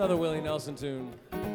Another Willie Nelson tune.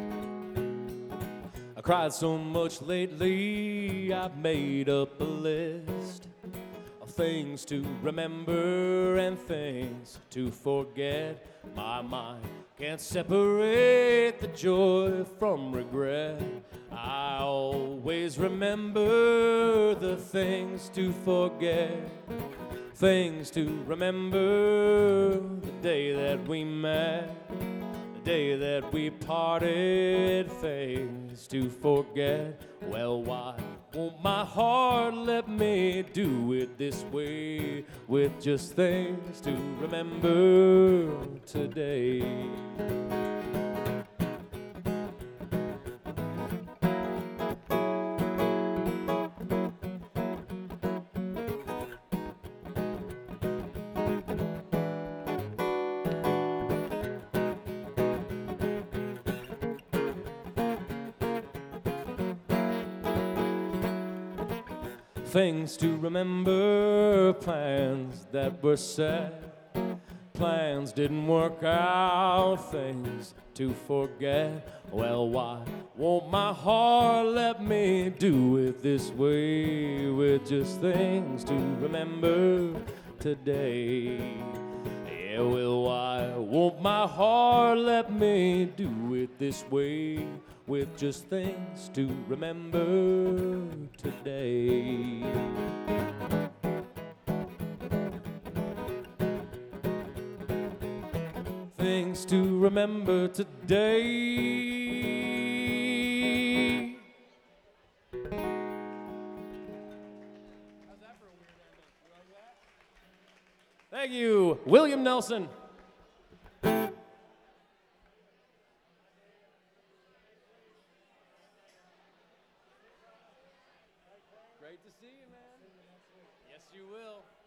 I cried so much lately, I've made up a list of things to remember and things to forget. My mind can't separate the joy from regret. I always remember the things to forget. Things to remember, the day that we met, the day that we parted. Things to forget, well, why won't my heart let me do it this way, with just things to remember today? Things to remember, plans that were set, plans didn't work out. Things to forget, well, why won't my heart let me do it this way, with just things to remember today? Yeah, well, why won't my heart let me do it this way, with just things to remember today? Things to remember today. Thank you, William Nelson. Great to see you, man. Yes, you will.